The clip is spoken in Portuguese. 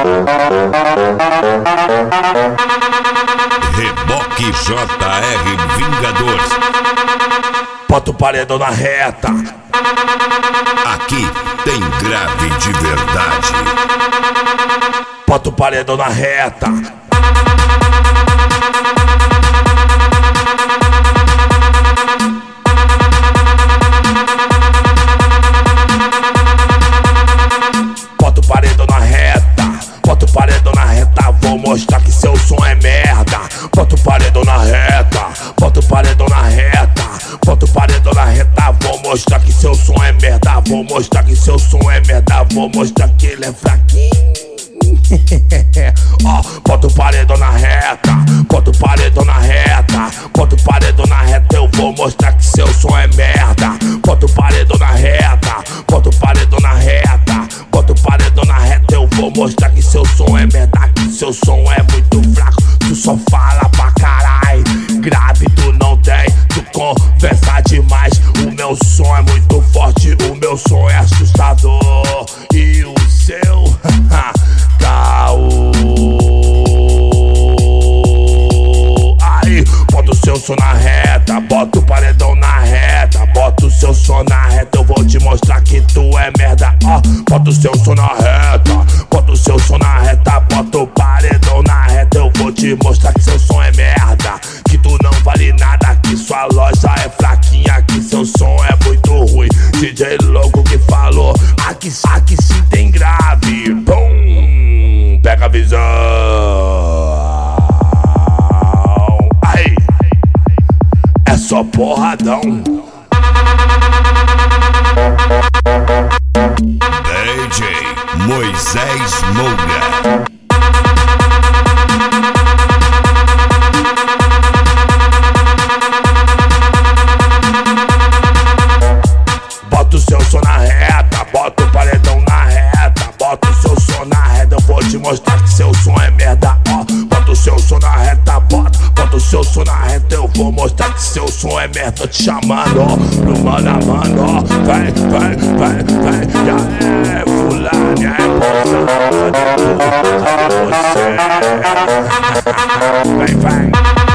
Reboque JR Vingador. Bota o paredão na reta. Aqui tem grave de verdade. Bota o paredão na reta. Bota o paredão na reta. Bota o paredão na reta. Vou mostrar que seu som é merda. Bota o paredão na reta. Bota o paredão na reta. Bota o paredão na reta. Vou mostrar que seu som é merda. Vou mostrar que seu som é merda. Vou mostrar que ele é fraquinho. Bota o paredão na reta. Bota o paredão na reta. Bota o paredão na reta. Eu vou mostrar que seu som é merda. Bota o paredão na reta. Bota o paredão na reta. Bota o paredão na reta. Eu vou mostrar que seu som é merda. Que seu som é muito fraco. Tu só fala pra carai. Grave tu não tem. Tu conversa demais. O meu som é muito forte. O meu som é assustador. E o seu caô. Aí, bota o seu som na reta. Bota o paredão na reta. Bota o seu som na reta. Eu vou te mostrar que tu é merda. Bota o seu som na reta. Bota o seu som na reta. Bota o paredão na reta. Eu vou te mostrar que seu som é merda. Que tu não vale nada. Que sua loja é fraquinha. Que seu som é muito ruim. DJ louco que falou. Aqui sim tem grave. Pum, pega a visão. Aí, é só porradão. DJ Moisés Moura. Bota o seu som na reta. Bota o paredão na reta. Bota o seu som na reta. Eu vou te mostrar que seu som é merda. Bota o seu som na reta. Bota o seu som na reta. Eu vou mostrar que seu som é merda. Tô te chamando pro mano a mano. Vem. E aí, fulano, e aí, moça, cadê tu? Cadê você? Vem.